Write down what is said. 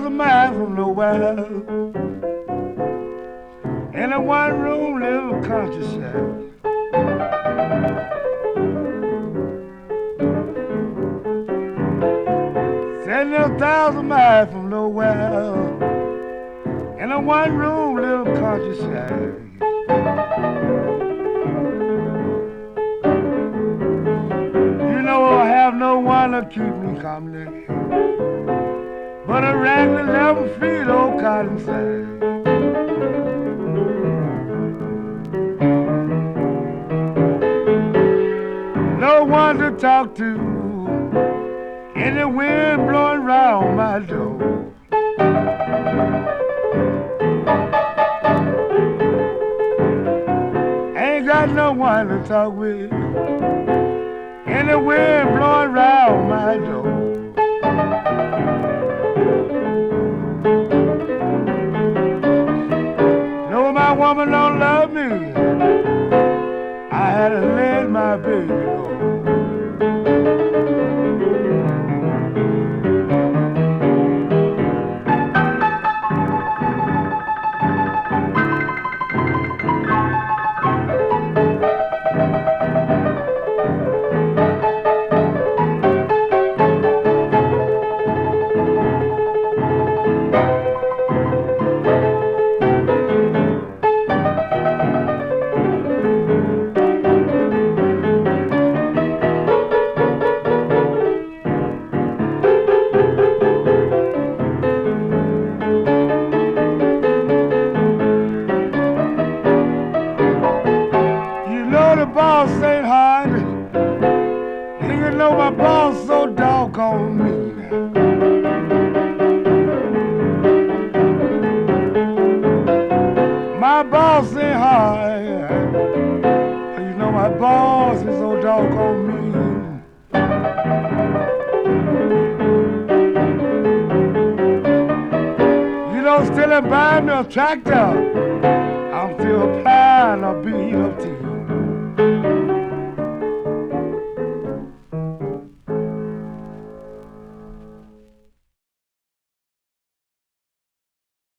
10,000 miles from nowhere, in a one-room little country shack. 10,000 miles from nowhere, in a one-room little country shack. You know I have no one to keep me company, but a ragged never feed old cotton sack. No one to talk to, and the wind blowing round my door. Ain't got no one to talk with, and the wind blowing round my door. No, my woman don't love me, I had to let my baby go. The boss ain't hard, and you know my boss so doggone mean. My boss ain't hard, and you know my boss is so doggone mean. You know, still buying me a tractor, I'm still applying a beat up to you.